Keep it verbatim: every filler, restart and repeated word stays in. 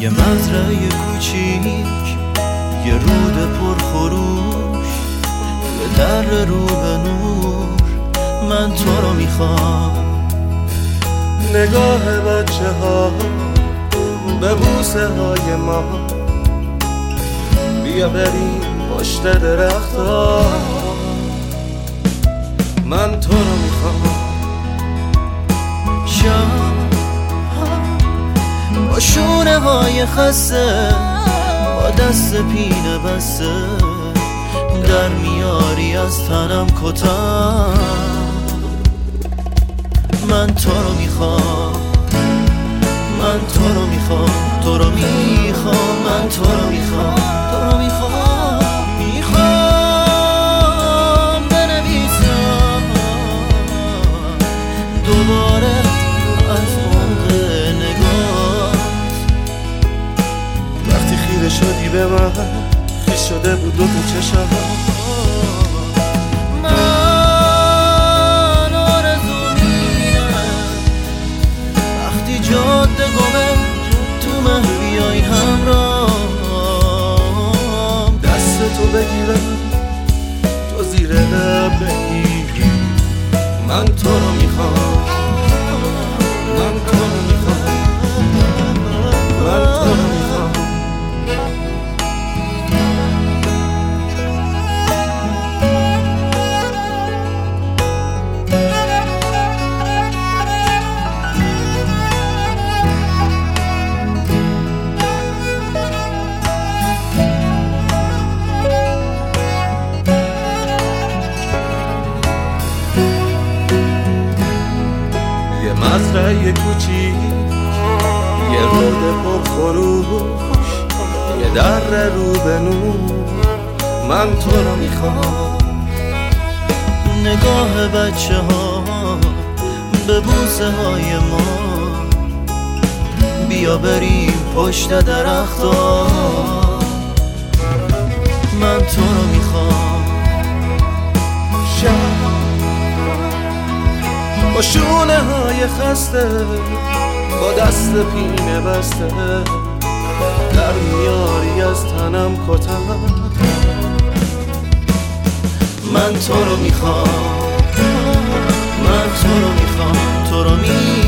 یه مزرعه کوچیک، یه رود پرخروش، یه در رو به نور، من تو رو میخوام. نگاه بچه ها به بوسه های ما، بیا بریم پشت درخت ها، من تو رو میخوام. شام با شونه های خسته، با دست پینه بسته، در میاری از تنم کتم، من تو رو میخوام، من تو رو میخوام، تو رو میخوام، من تو رو میخوام، تو رو میخوام، میخوام بنویسم دوباره از عمق نگاه. وقتی خیره شدی به من، خیس شده بود دو تا چشم، من آرزو میرم وقتی جاده گمه تو مه بیای همراهم، دست تو بگیرم تو زیر لب بگیری، من تو رو میخوام، من تو رو میخوام، من تو رو میخوام. مزرعه کوچیک، یه رود پرخروش، یه در رو به نور، من تو رو میخوام. نگاه بچه ها به بوسه های ما، بیا بریم پشت درخت ها، من تو رو میخوام. شب با شونه های خسته، با دست پینه بسته، در میاری از تنم کتم، من تو رو میخوام، من تو رو میخوام، تو رو میخوام.